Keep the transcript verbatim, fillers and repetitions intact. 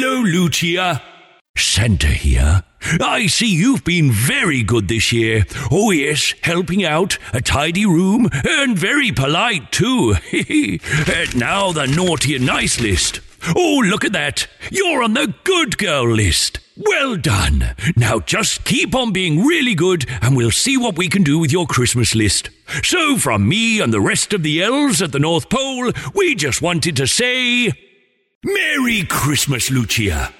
Hello, Lucia. Santa here. I see you've been very good this year. Oh yes, helping out, a tidy room, and very polite too. uh, now the naughty and nice list. Oh, look at that. You're on the good girl list. Well done. Now just keep on being really good and we'll see what we can do with your Christmas list. So from me and the rest of the elves at the North Pole, we just wanted to say, Merry Christmas, Lucia.